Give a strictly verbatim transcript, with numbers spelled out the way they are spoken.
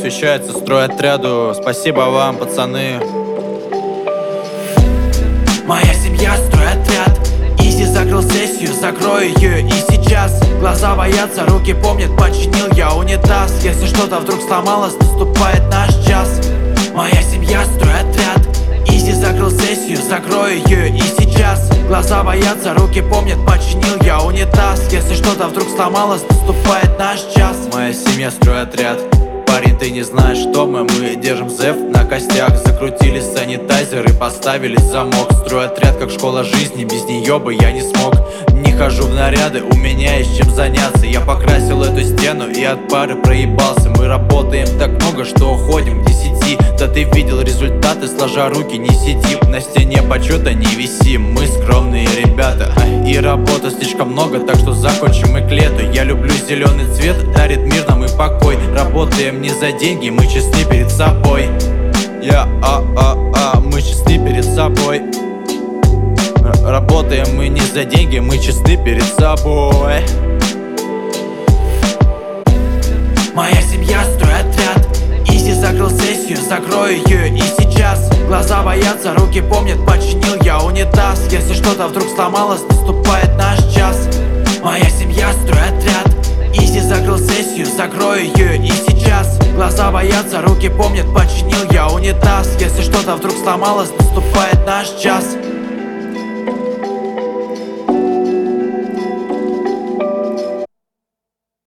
посвящается стройотряду. Спасибо вам, пацаны. Моя семья — стройотряд. Изи закрыл сессию, закрою ее и сейчас. Глаза боятся, руки помнят, починил я унитаз. Если что-то вдруг сломалось, наступает наш час. Моя семья — стройотряд. Изи закрыл сессию, закрою ее и сейчас. Глаза боятся, руки помнят, починил я унитаз. Если что-то вдруг сломалось, наступает наш час. Моя семья — стройотряд. Парень, ты не знаешь, что мы, мы держим зэф на костях. Закрутили санитайзер и поставили замок. Стройотряд как школа жизни, без нее бы я не смог. Не хожу в наряды, у меня есть чем заняться. Я покрасил эту стену и от пары проебался. Мы работаем так много, что уходим к десяти. Да ты видел результаты, сложа руки, не сиди. На стене почета не висим, мы скромные ребята. И работы слишком много, так что закончим мы к лету. Я люблю зеленый цвет, дарит мир нам и покой. Работаем не за деньги, мы честны перед собой. Я, а, а, а, мы честны перед собой. Работаем мы не за деньги, мы честны перед собой. Моя семья — стройотряд. Изи закрыл сессию, закрою ее и сейчас. Глаза боятся, руки помнят, починил я унитаз. Если что-то вдруг сломалось, наступает наш час. Моя семья — стройотряд. Изи закрыл сессию, закрою ее и сейчас. Глаза боятся, руки помнят, починил я унитаз. Если что-то вдруг сломалось, наступает наш час.